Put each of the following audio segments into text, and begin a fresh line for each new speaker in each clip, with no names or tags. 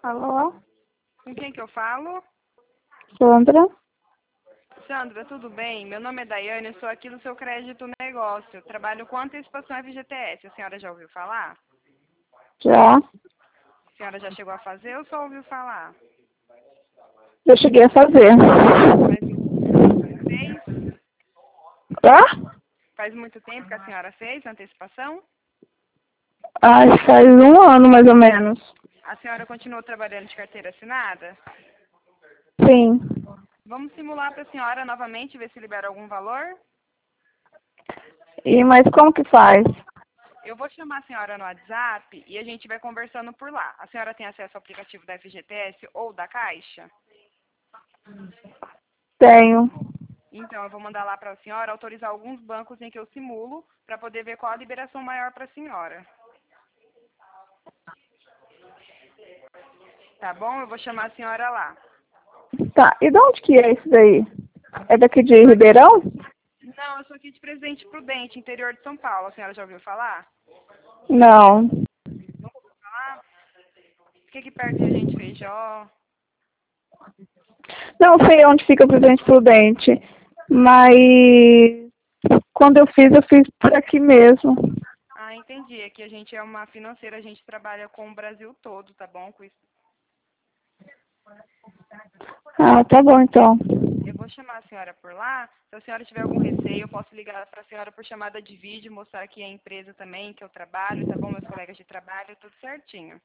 Alô?
Com quem que eu falo?
Sandra?
Sandra, tudo bem? Meu nome é Daiane, eu sou aqui do seu crédito negócio. Eu trabalho com antecipação FGTS. A senhora já ouviu falar?
Já?
A senhora já chegou a fazer ou só ouviu falar?
Eu cheguei a fazer.
Fez?
Hã?
Faz muito tempo que a senhora fez a antecipação?
Acho que faz um ano, mais ou menos.
A senhora continuou trabalhando de carteira assinada?
Sim.
Vamos simular para a senhora novamente, ver se libera algum valor?
Mas como que faz?
Eu vou chamar a senhora no WhatsApp e a gente vai conversando por lá. A senhora tem acesso ao aplicativo da FGTS ou da Caixa?
Tenho.
Então, eu vou mandar lá para a senhora autorizar alguns bancos em que eu simulo para poder ver qual a liberação maior para a senhora. Tá bom? Eu vou chamar a senhora lá.
Tá, e de onde que é isso daí? É daqui de Ribeirão?
Não, eu sou aqui de Presidente Prudente, interior de São Paulo. A senhora já ouviu falar?
Não.
Ah, fica aqui perto de Gente Feijó.
Não sei onde fica o Presidente Prudente, mas quando eu fiz por aqui mesmo.
Ah, entendi. Aqui a gente é uma financeira, a gente trabalha com o Brasil todo, tá bom? Com isso.
Ah, tá bom então.
Eu vou chamar a senhora por lá. Se a senhora tiver algum receio, eu posso ligar para a senhora por chamada de vídeo, mostrar aqui a empresa também, que eu trabalho, tá bom? Meus colegas de trabalho, tudo certinho.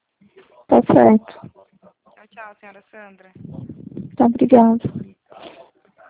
Tá certo.
Tchau, tchau, senhora Sandra.
Tá, obrigada.